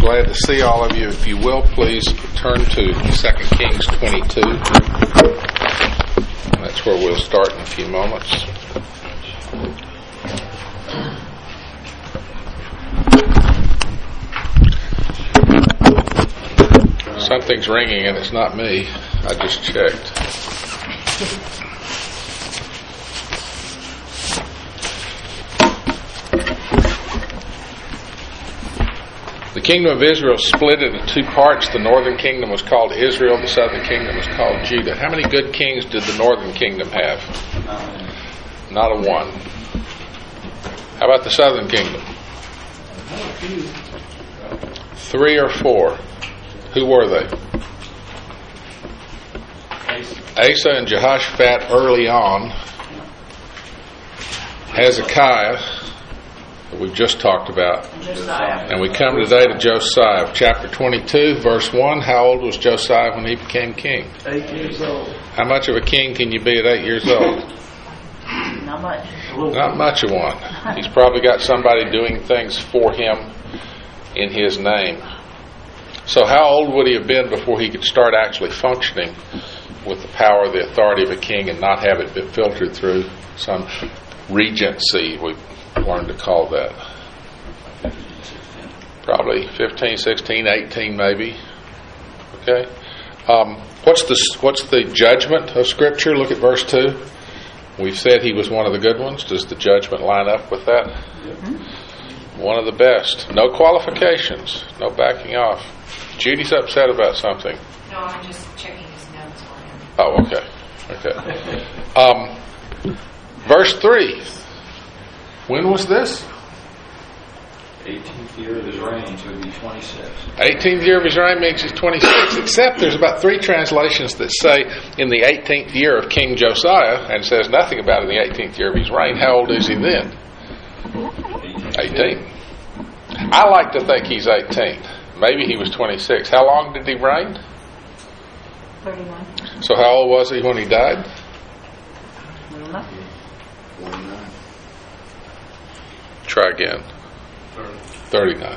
Glad to see all of you. If you will, please turn to 2 Kings 22. That's where we'll start in a few moments. Something's ringing and it's not me. I just checked. The kingdom of Israel split into two parts. The northern kingdom was called Israel. The southern kingdom was called Judah. How many good kings did the northern kingdom have? Not a one. How about the southern kingdom? 3 or 4. Who were they? Asa and Jehoshaphat early on. Hezekiah, that we've just talked about. Josiah. And we come today to Josiah, chapter 22, verse 1. How old was Josiah when he became king? 8 years old. How much of a king can you be at 8 years old? Not much. Not much of one. He's probably got somebody doing things for him in his name. So how old would he have been before he could start actually functioning with the power, the authority of a king, and not have it been filtered through some regency, we've learned to call that? Probably 15, 16, 18 maybe. Okay. What's the judgment of Scripture? Look at verse 2. We've said he was one of the good ones. Does the judgment line up with that? Mm-hmm. One of the best. No qualifications. No backing off. Judy's upset about something. No, I'm just checking his notes for him. Oh, okay. Verse 3. When was this? 18th year of his reign, so it'd be 26. 18th year of his reign means he's 26, except there's about 3 translations that say in the 18th year of King Josiah, and says nothing about in the 18th year of his reign. How old is he then? 18. I like to think he's 18. Maybe he was 26. How long did he reign? 31. So how old was he when he died? 49. Try again. 39.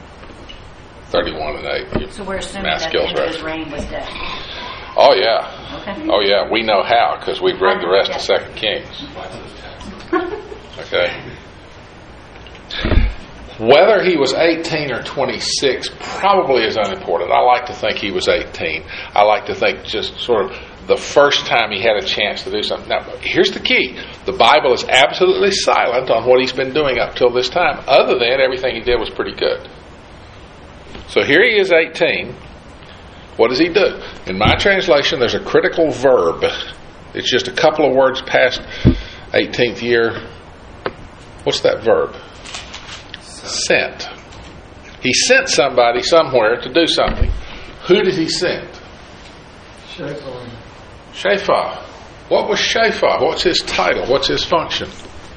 31 and 8. So we're assuming that the end of his reign was death. Oh yeah. Okay. Oh yeah. We know how because we've read the rest of 2 Kings. Okay. Whether he was 18 or 26 probably is unimportant. I like to think he was 18. I like to think just sort of the first time he had a chance to do something. Now, here's the key. The Bible is absolutely silent on what he's been doing up till this time, other than everything he did was pretty good. So here he is 18. What does he do? In my translation, there's a critical verb. It's just a couple of words past 18th year. What's that verb? Sent. He sent somebody somewhere to do something. Who did he send? Shaphat. What was Shaphat? What's his title? What's his function?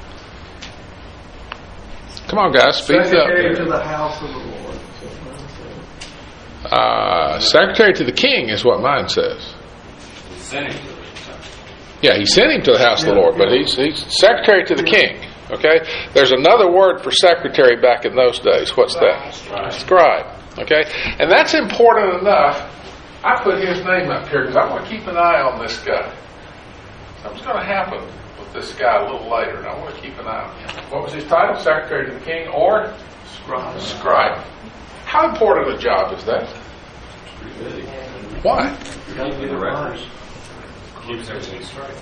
Come on, guys, speak up. Secretary to the house of the Lord. Secretary to the king is what mine says. Yeah, he sent him to the house of the Lord, but he's secretary to the king. Okay? There's another word for secretary back in those days. What's that? Scribe. Okay? And that's important enough. I put his name up here because I want to keep an eye on this guy. Something's going to happen with this guy a little later, and I want to keep an eye on him. What was his title? Secretary to the king or? Scribe. How important a job is that? Why? Keep the records. Keeps everything straight.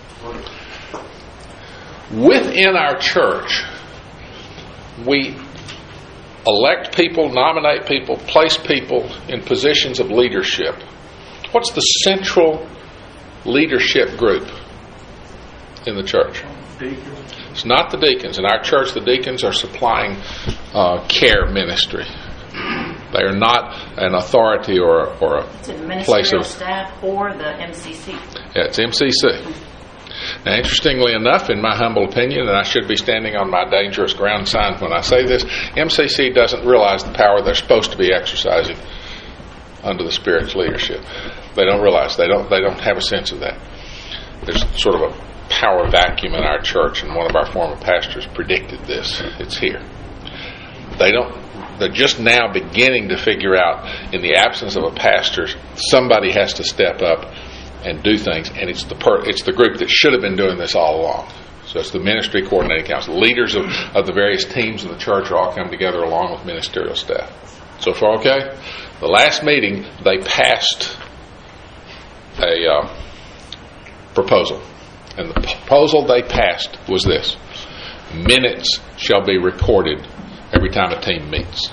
Within our church, we elect people, nominate people, place people in positions of leadership. What's the central leadership group in the church? Deacons. It's not the deacons. In our church, the deacons are supplying care ministry. They are not an authority or a place of staff or the MCC. Yeah, it's MCC. Now, interestingly enough, in my humble opinion, and I should be standing on my dangerous ground sign when I say this, MCC doesn't realize the power they're supposed to be exercising under the Spirit's leadership. They don't realize. They don't have a sense of that. There's sort of a power vacuum in our church, and one of our former pastors predicted this. It's here. They're just now beginning to figure out, in the absence of a pastor, somebody has to step up and do things, and it's the group that should have been doing this all along. So it's the Ministry Coordinating Council. Leaders of the various teams in the church are all come together along with ministerial staff. So far, okay? The last meeting, they passed a proposal. And the proposal they passed was this: minutes shall be recorded every time a team meets.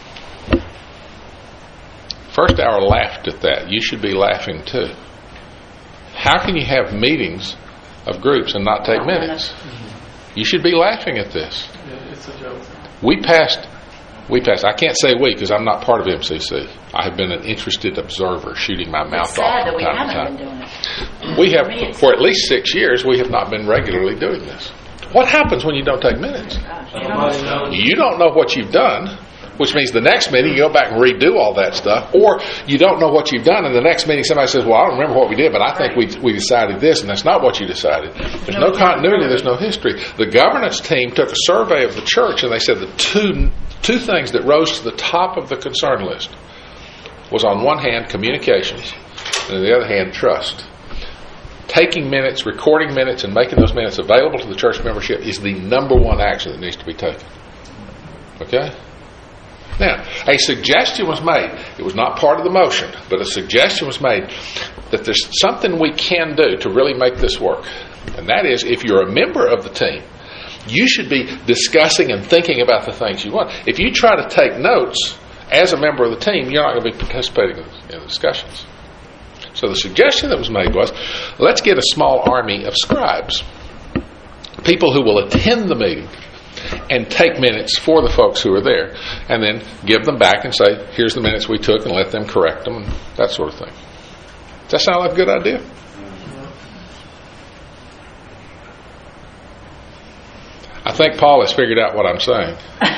First hour laughed at that. You should be laughing too. How can you have meetings of groups and not take minutes? You should be laughing at this. It's a joke. We passed, I can't say we because I'm not part of MCC. I have been an interested observer, shooting my mouth It's off sad that from we time to haven't time. been doing it. We have, for at least 6 years, we have not been regularly doing this. What happens when you don't take minutes? Gosh, you know, You don't know what you've done, which means the next meeting you go back and redo all that stuff, or you don't know what you've done, and the next meeting somebody says, well, I don't remember what we did, but I think we decided this, and that's not what you decided. There's no continuity, there's no history. The governance team took a survey of the church, and they said the two things that rose to the top of the concern list was, on one hand, communications, and on the other hand, trust. Taking minutes, recording minutes, and making those minutes available to the church membership is the number one action that needs to be taken. Okay? Now, a suggestion was made. It was not part of the motion, but a suggestion was made that there's something we can do to really make this work. And that is, if you're a member of the team, you should be discussing and thinking about the things you want. If you try to take notes as a member of the team, you're not going to be participating in the discussions. So the suggestion that was made was, let's get a small army of scribes, people who will attend the meeting and take minutes for the folks who are there, and then give them back and say, here's the minutes we took, and let them correct them, and that sort of thing. Does that sound like a good idea? I think Paul has figured out what I'm saying.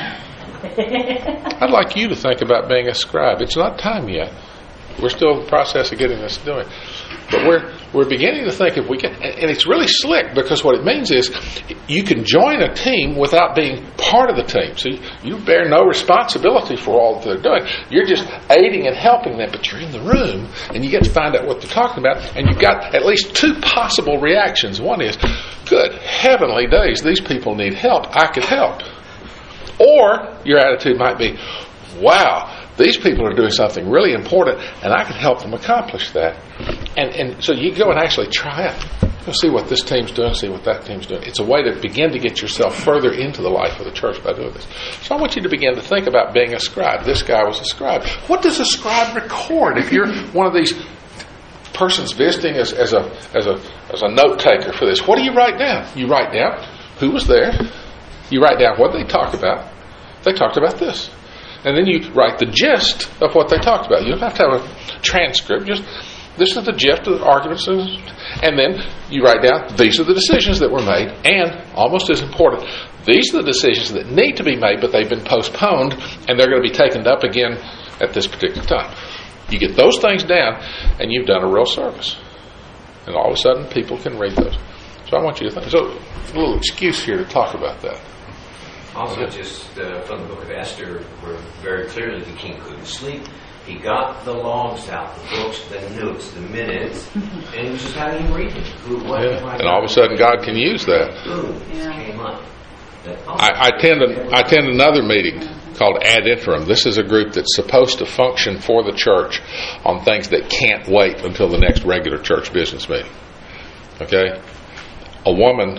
I'd like you to think about being a scribe. It's not time yet. We're still in the process of getting this doing. But we're beginning to think if we can, and it's really slick, because what it means is you can join a team without being part of the team. So you bear no responsibility for all that they're doing. You're just aiding and helping them, but you're in the room and you get to find out what they're talking about, and you've got at least two possible reactions. One is, good heavenly days, these people need help. I could help. Or your attitude might be, wow, these people are doing something really important, and I can help them accomplish that. And so you go and actually try it. Go see what this team's doing, see what that team's doing. It's a way to begin to get yourself further into the life of the church by doing this. So I want you to begin to think about being a scribe. This guy was a scribe. What does a scribe record? If you're one of these persons visiting as a note taker for this, what do you write down? You write down who was there. You write down what they talked about. They talked about this. And then you write the gist of what they talked about. You don't have to have a transcript. Just, this is the gist of the arguments. And then you write down, these are the decisions that were made. And, almost as important, these are the decisions that need to be made, but they've been postponed, and they're going to be taken up again at this particular time. You get those things down, and you've done a real service. And all of a sudden, people can read those. So I want you to think. So, a little excuse here to talk about that. Also, just from the book of Esther, where very clearly the king couldn't sleep. He got the logs out, the books, the notes, the minutes, and he was just having him read them. And all of a sudden, God can use that. Boom, came up. I attend another meeting called Ad Interim. This is a group that's supposed to function for the church on things that can't wait until the next regular church business meeting. Okay? A woman,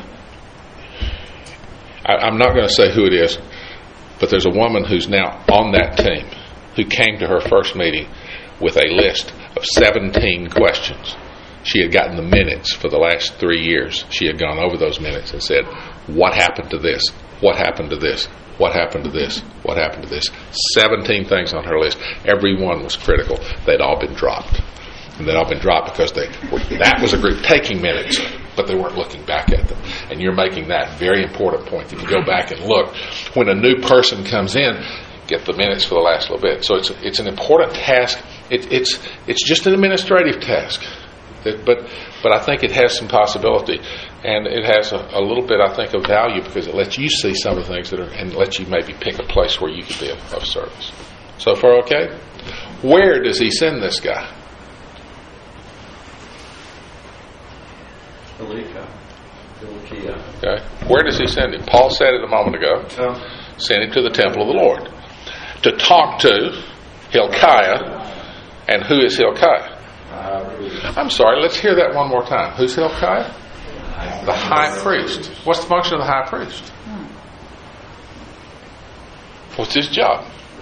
I'm not going to say who it is, but there's a woman who's now on that team who came to her first meeting with a list of 17 questions. She had gotten the minutes for the last 3 years. She had gone over those minutes and said, what happened to this? What happened to this? What happened to this? What happened to this? 17 things on her list. Every one was critical. They'd all been dropped. And they'd all been dropped because that was a group taking minutes, but they weren't looking back at them. And you're making that very important point, that you go back and look. When a new person comes in, get the minutes for the last little bit. So it's an important task. It's just an administrative task. But I think it has some possibility. And it has a little bit, I think, of value because it lets you see some of the things that are, and lets you maybe pick a place where you could be of service. So far, okay? Where does he send this guy? Okay. Where does he send him? Paul said it a moment ago. Send him to the temple of the Lord to talk to Hilkiah. And who is Hilkiah? I'm sorry, let's hear that one more time. Who's Hilkiah? The high priest. What's the function of the high priest? What's his job?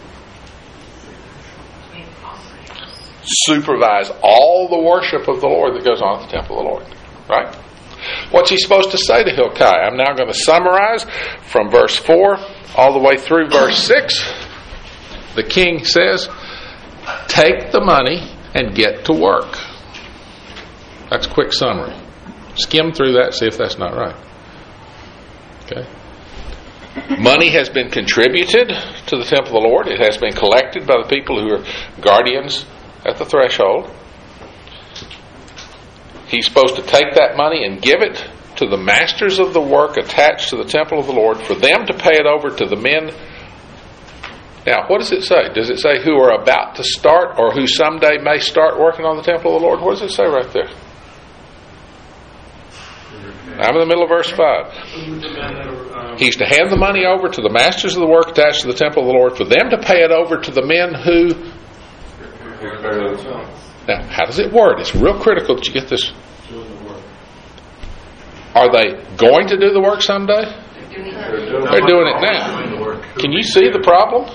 Supervise all the worship of the Lord that goes on at the temple of the Lord. Right? What's he supposed to say to Hilkiah? I'm now going to summarize from verse 4 all the way through verse 6. The king says, take the money and get to work. That's a quick summary. Skim through that, see if that's not right. Okay. Money has been contributed to the temple of the Lord. It has been collected by the people who are guardians at the threshold. He's supposed to take that money and give it to the masters of the work attached to the temple of the Lord for them to pay it over to the men. Now, what does it say? Does it say who are about to start or who someday may start working on the temple of the Lord? What does it say right there? I'm in the middle of verse 5. He's to hand the money over to the masters of the work attached to the temple of the Lord for them to pay it over to the men who... Now, how does it word? It's real critical that you get this. Are they going to do the work someday? They're doing it now. Can you see the problem?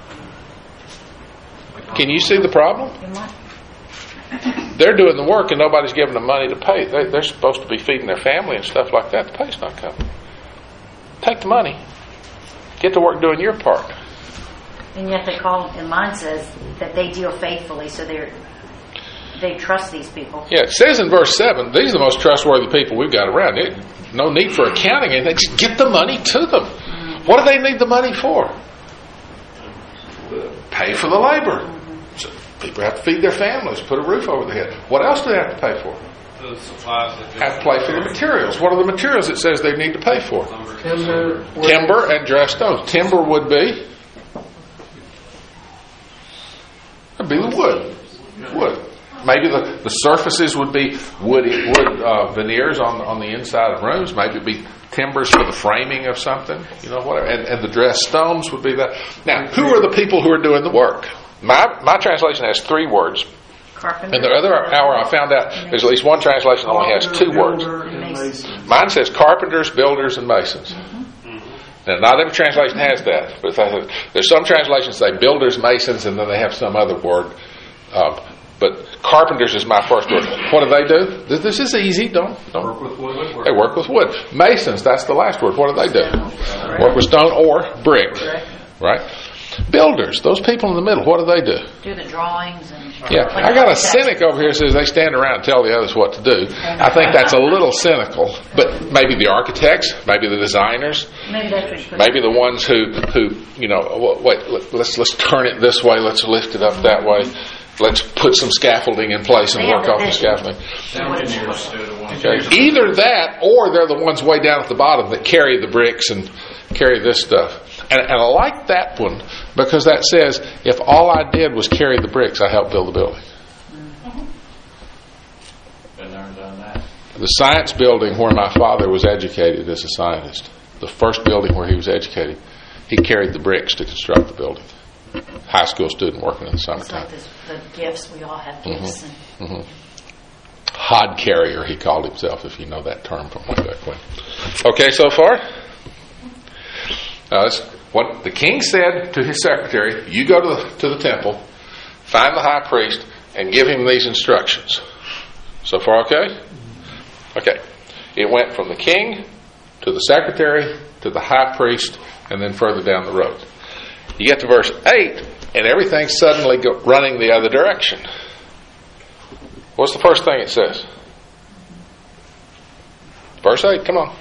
Can you see the problem? They're doing the work and nobody's giving them money to pay. They're supposed to be feeding their family and stuff like that. The pay's not coming. Take the money. Get to work doing your part. And yet they call, and mine says that they deal faithfully, so they trust these people. Yeah, it says in verse 7, these are the most trustworthy people we've got around. No need for accounting anything. Just get the money to them. What do they need the money for? Pay for the labor. So people have to feed their families, put a roof over their head. What else do they have to pay for? The supplies that Have to pay for the materials. What are the materials it says they need to pay for? Timber and dressed stones. Timber would be? It'd be the wood. Wood. Maybe the surfaces would be wood veneers on the inside of rooms. Maybe it'd be timbers for the framing of something, whatever. And the dressed stones would be that. Now, who are the people who are doing the work? My translation has 3 words. Carpenter. And the other hour I found out there's at least one translation that only has 2 words. Mine says carpenters, builders, and masons. Now, not every translation has that, but there's some translations say builders, masons, and then they have some other word. But carpenters is my first word. What do? This is easy. Don't work with wood. They work with wood. Masons, that's the last word. What do? Work with stone or brick. Right? Builders, those people in the middle, what do? Do the drawings and... Yeah, I got a cynic over here who says they stand around and tell the others what to do. I think that's a little cynical. But maybe the architects, maybe the designers, maybe the ones who wait, let's turn it this way, let's lift it up that way. Let's put some scaffolding in place and work off the scaffolding. Okay. Either that or they're the ones way down at the bottom that carry the bricks and carry this stuff. And I like that one because that says if all I did was carry the bricks, I helped build the building. The science building where my father was educated as a scientist, the first building where he was educated, he carried the bricks to construct the building. High school student working in the summertime. It's like the gifts. We all have gifts. Hod carrier, he called himself, if you know that term from way back when. Okay, so far? That's what the king said to his secretary. You go to the temple, find the high priest, and give him these instructions. So far, okay? Okay. It went from the king to the secretary to the high priest, and then further down the road. You get to verse 8, and everything's suddenly running the other direction. What's the first thing it says? Verse 8, come on.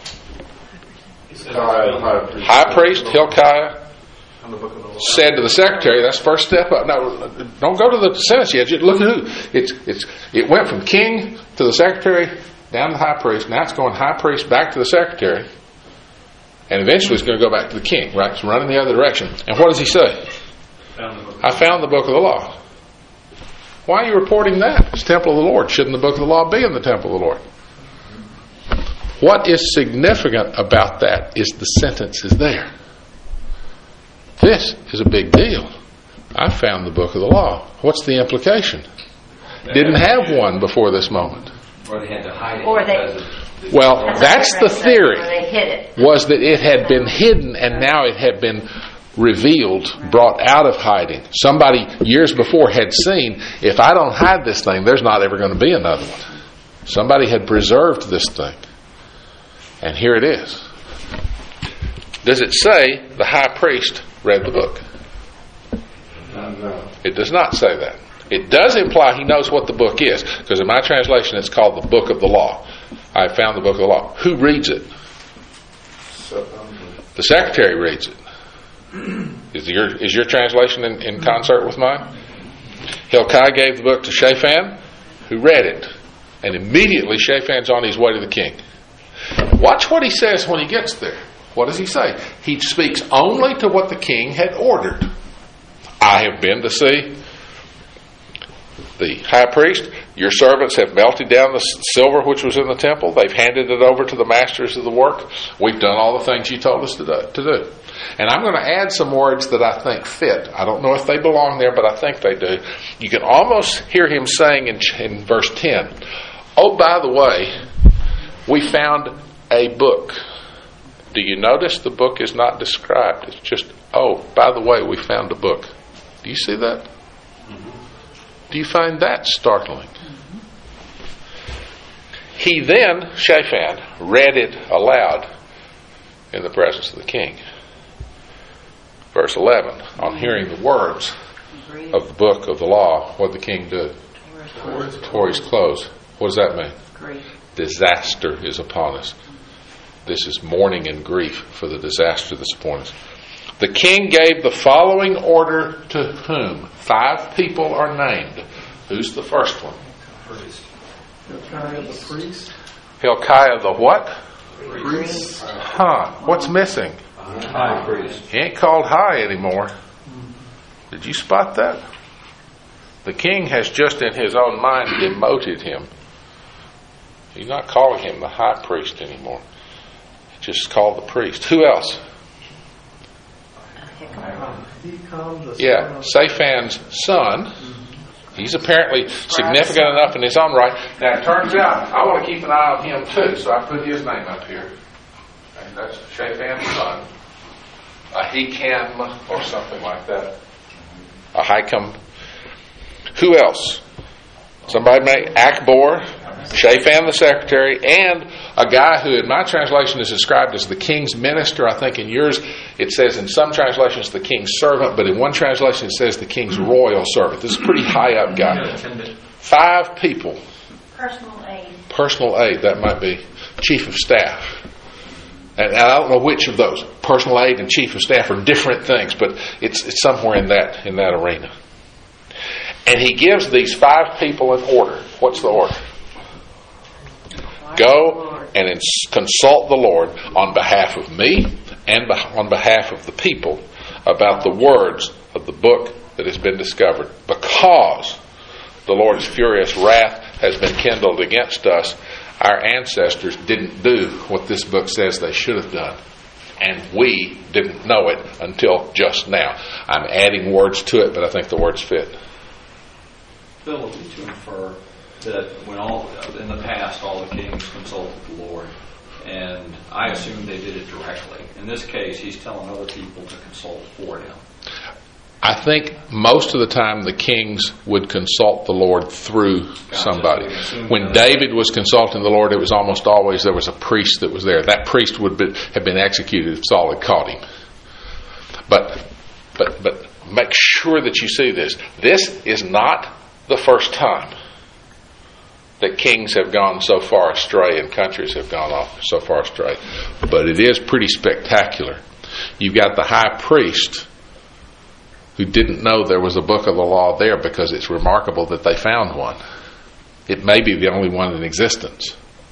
High priest Hilkiah said to the secretary, that's the first step up. No, don't go to the sentence yet. Just look at who. It went from king to the secretary down to the high priest. Now it's going high priest back to the secretary. And eventually it's going to go back to the king, right? It's running the other direction. And what does he say? I found the book of the law. Why are you reporting that? It's the temple of the Lord. Shouldn't the book of the law be in the temple of the Lord? What is significant about that is the sentence is there. This is a big deal. I found the book of the law. What's the implication? Didn't have one before this moment. Or they had to hide it Or they- because of... Well, that's the theory. Or they hid it. Was that it had been hidden and now it had been revealed, brought out of hiding. Somebody years before had seen, if I don't hide this thing, there's not ever going to be another one. Somebody had preserved this thing. And here it is. Does it say the high priest read the book? It does not say that. It does imply he knows what the book is, because in my translation it's called the book of the law. I found the book of the law. Who reads it? The secretary reads it. Is your translation in concert with mine? Hilkiah gave the book to Shaphan, who read it. And immediately Shaphan's on his way to the king. Watch what he says when he gets there. What does he say? He speaks only to what the king had ordered. I have been to see the high priest. Your servants have melted down the silver which was in the temple. They've handed it over to the masters of the work. We've done all the things you told us to do. And I'm going to add some words that I think fit. I don't know if they belong there, but I think they do. You can almost hear him saying in verse 10, oh, by the way, we found a book. Do you notice the book is not described? It's just, oh, by the way, we found a book. Do you see that? Do you find that startling? He then, Shaphan, read it aloud in the presence of the king. Verse 11, on hearing the words of the book of the law, what did the king do? Tore his clothes. What does that mean? Disaster is upon us. This is mourning and grief for the disaster that's upon us. The king gave the following order to whom? 5 people are named. Who's the first one? Hilkiah the priest. Hilkiah the what? Priest. What's missing? High priest. He ain't called high anymore. Did you spot that? The king has just in his own mind demoted him. He's not calling him the high priest anymore. He's just called the priest. Who else? Yeah, Shaphan's son. He's apparently significant enough in his own right. Now it turns out I want to keep an eye on him too, so I put his name up here. And that's Shaphan's son. Ahikam or something like that. Ahikam. Who else? Somebody may Akbor, Shaphan the secretary, and a guy who in my translation is described as the king's minister. I think in yours it says in some translations the king's servant, but in one translation it says the king's royal servant. This is a pretty high up guy. 5 people. Personal aid, that might be. Chief of staff. And I don't know which of those. Personal aid and chief of staff are different things, but it's somewhere in that arena. And he gives these 5 people an order. What's the order? Go and consult the Lord on behalf of me and on behalf of the people about the words of the book that has been discovered. Because the Lord's furious wrath has been kindled against us, our ancestors didn't do what this book says they should have done. And we didn't know it until just now. I'm adding words to it, but I think the words fit. Phil, would you infer that when in the past all the kings consulted the Lord, and I assume they did it directly. In this case, he's telling other people to consult for him. I think most of the time the kings would consult the Lord through somebody. When David was consulting the Lord, it was almost always there was a priest that was there. That priest would have been executed if Saul had caught him. But make sure that you see this. This is not the first time that kings have gone so far astray and countries have gone off so far astray. But it is pretty spectacular. You've got the high priest who didn't know there was a book of the law there, because it's remarkable that they found one. It may be the only one in existence.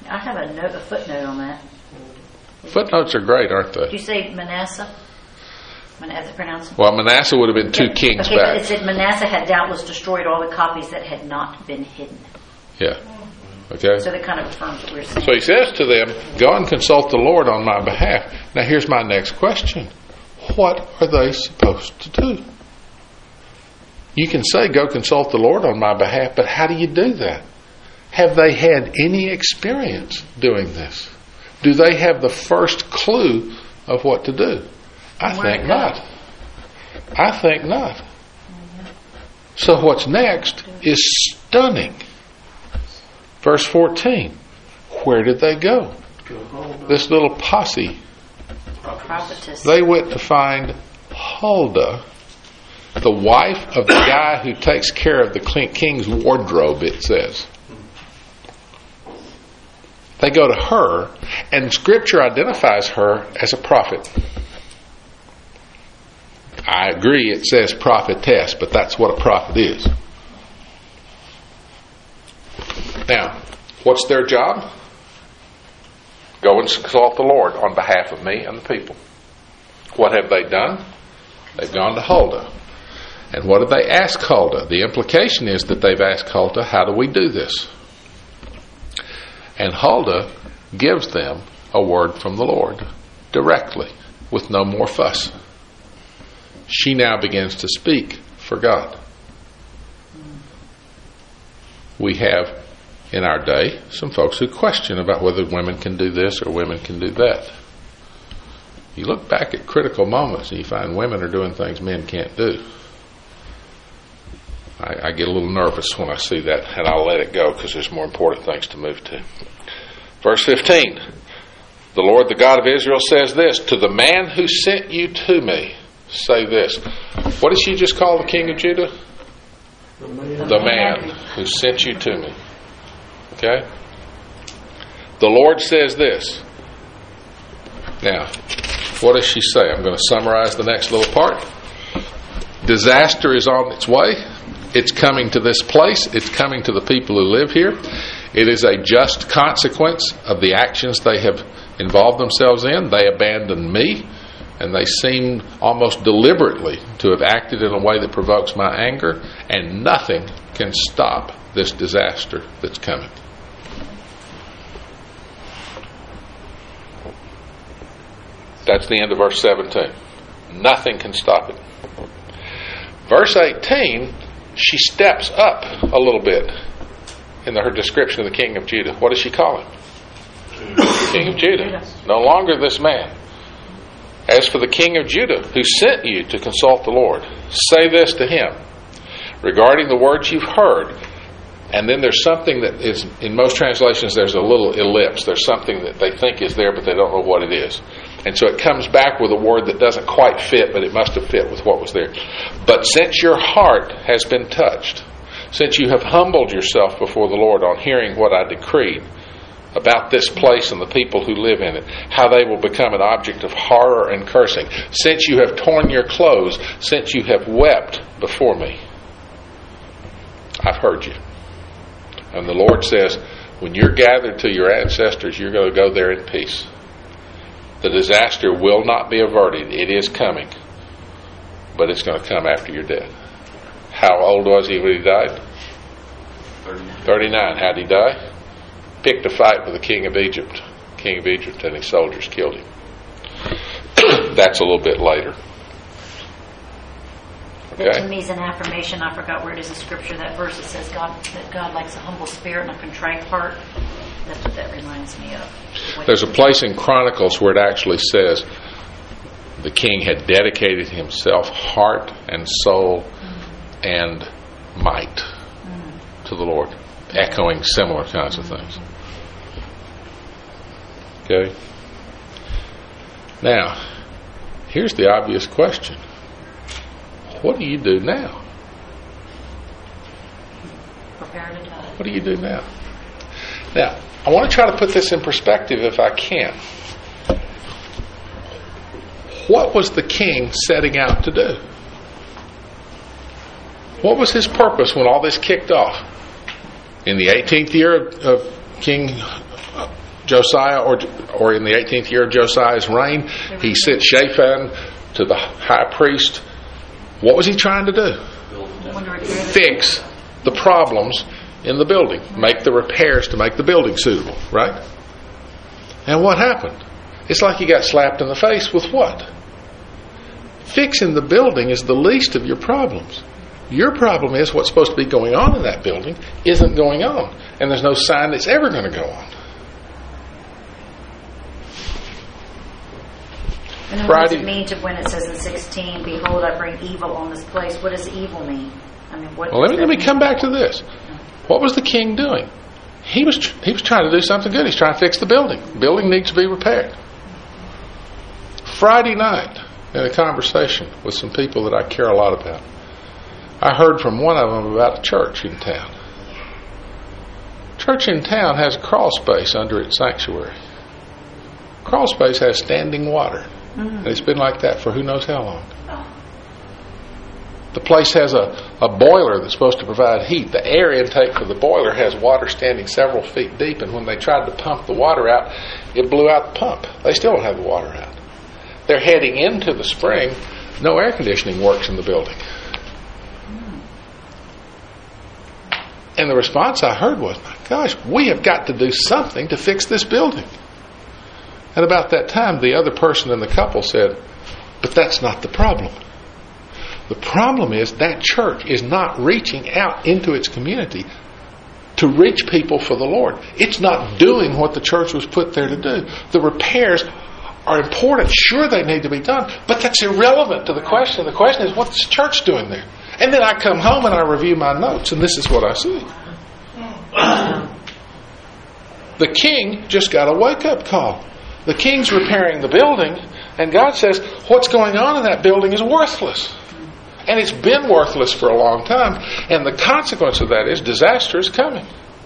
I have a footnote on that. Footnotes are great, aren't Did they? you say Manasseh? Manasseh pronounced it? Well, Manasseh would have been 2 kings Okay, but back. it said Manasseh had doubtless destroyed all the copies that had not been hidden. Yeah. Okay? So that kind of affirms what we're saying. So he says to them, go and consult the Lord on my behalf. Now here's my next question. What are they supposed to do? You can say, go consult the Lord on my behalf, but how do you do that? Have they had any experience doing this? Do they have the first clue of what to do? I think not. I think not. So what's next is stunning. Verse 14. Where did they go? This little posse. Prophetess. They went to find Huldah, the wife of the guy who takes care of the king's wardrobe, it says. They go to her, and Scripture identifies her as a prophet. I agree it says prophetess, but that's what a prophet is. Now, what's their job? Go and consult the Lord on behalf of me and the people. What have they done? They've gone to Huldah. And what did they ask Huldah? The implication is that they've asked Huldah, how do we do this? And Huldah gives them a word from the Lord directly, with no more fuss. She now begins to speak for God. We have in our day some folks who question about whether women can do this or women can do that. You look back at critical moments and you find women are doing things men can't do. I get a little nervous when I see that, and I'll let it go because there's more important things to move to. Verse 15. The Lord, the God of Israel, says this, to the man who sent you to me, say this. What did she just call the king of Judah? The man who sent you to me. Okay? The Lord says this. Now, what does she say? I'm going to summarize the next little part. Disaster is on its way. It's coming to this place. It's coming to the people who live here. It is a just consequence of the actions they have involved themselves in. They abandoned me, and they seem almost deliberately to have acted in a way that provokes my anger, and nothing can stop this disaster that's coming. That's the end of verse 17. Nothing can stop it. Verse 18, she steps up a little bit in her description of the king of Judah. What does she call him? King of Judah. No longer this man. As for the king of Judah, who sent you to consult the Lord, say this to him regarding the words you've heard. And then there's something that is, in most translations, there's a little ellipse. There's something that they think is there, but they don't know what it is. And so it comes back with a word that doesn't quite fit, but it must have fit with what was there. But since your heart has been touched, since you have humbled yourself before the Lord on hearing what I decreed about this place and the people who live in it, how they will become an object of horror and cursing, since you have torn your clothes, since you have wept before me, I've heard you. And the Lord says, when you're gathered to your ancestors, you're going to go there in peace. The disaster will not be averted. It is coming. But it's going to come after you're dead. How old was he when he died? 39. How did he die? Picked a fight with the king of Egypt. King of Egypt and his soldiers killed him. That's a little bit later. That Okay? to me is an affirmation. I forgot where it is in Scripture, that verse that says that God likes a humble spirit and a contrite heart. That's what that reminds me of. There's a place in Chronicles where it actually says the king had dedicated himself heart and soul and might to the Lord, echoing similar kinds of things. Okay? Now, here's the obvious question. What do you do now? Prepare to die. What do you do now? Now, I want to try to put this in perspective if I can. What was the king setting out to do? What was his purpose when all this kicked off? In the 18th year of King Josiah, or in the 18th year of Josiah's reign, he sent Shaphan to the high priest. What was he trying to do? Fix the problems in the building. Make the repairs to make the building suitable, right? And what happened? It's like you got slapped in the face with what? Fixing the building is the least of your problems. Your problem is what's supposed to be going on in that building isn't going on. And there's no sign it's ever going to go on. And then what does it mean to when it says in 16, behold, I bring evil on this place? What does evil mean? I mean, what? Well, let me come back to this. What was the king doing? He was trying to do something good. He's trying to fix the building. The building needs to be repaired. Friday night, in a conversation with some people that I care a lot about, I heard from one of them about a church in town. Church in town has a crawl space under its sanctuary. Crawl space has standing water. And it's been like that for who knows how long. The place has a boiler that's supposed to provide heat. The air intake for the boiler has water standing several feet deep, and when they tried to pump the water out, it blew out the pump. They still don't have the water out. They're heading into the spring. No air conditioning works in the building. And the response I heard was, my gosh, we have got to do something to fix this building. And about that time, the other person in the couple said, but that's not the problem. The problem is that church is not reaching out into its community to reach people for the Lord. It's not doing what the church was put there to do. The repairs are important. Sure, they need to be done, but that's irrelevant to the question. The question is, what's the church doing there? And then I come home and I review my notes, and this is what I see. The king just got a wake-up call. The king's repairing the building, and God says, what's going on in that building is worthless. And it's been worthless for a long time. And the consequence of that is disaster is coming.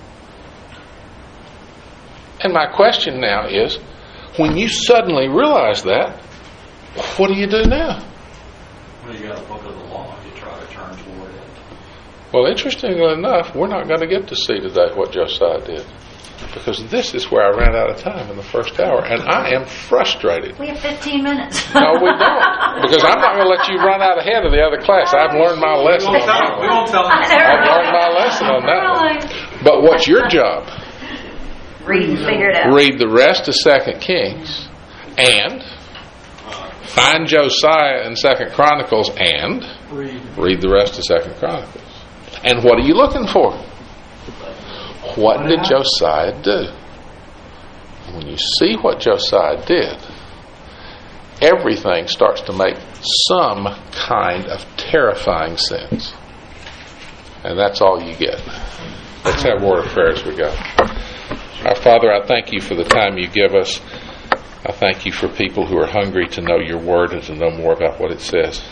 And my question now is, when you suddenly realize that, what do you do now? Well, you got a book of the law. You try to turn toward it. Well, interestingly enough, we're not going to get to see today what Josiah did. Because this is where I ran out of time in the first hour, and I am frustrated. We have 15 minutes. No, we don't. Because I'm not going to let you run out ahead of the other class. I've learned my lesson on that one. I've learned my lesson on that one. But what's your job? Read and figure it out. Read the rest of 2 Kings and find Josiah in 2 Chronicles and read the rest of 2 Chronicles. And what are you looking for? What did Josiah do? When you see what Josiah did, everything starts to make some kind of terrifying sense. And that's all you get. Let's have a word of prayer as we go. Our Father, I thank you for the time you give us. I thank you for people who are hungry to know your word and to know more about what it says.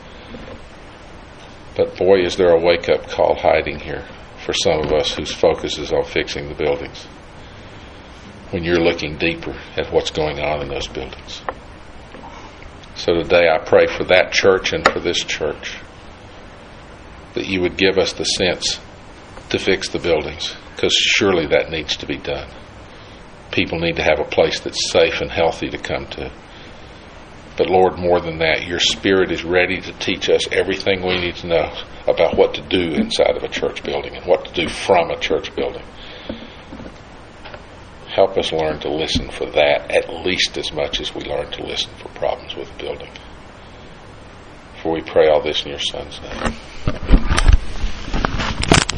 But boy, is there a wake-up call hiding here for some of us whose focus is on fixing the buildings, when you're looking deeper at what's going on in those buildings. So today I pray for that church and for this church that you would give us the sense to fix the buildings, because surely that needs to be done. People need to have a place that's safe and healthy to come to. But Lord, more than that, your Spirit is ready to teach us everything we need to know about what to do inside of a church building and what to do from a church building. Help us learn to listen for that at least as much as we learn to listen for problems with the building. For we pray all this in your Son's name.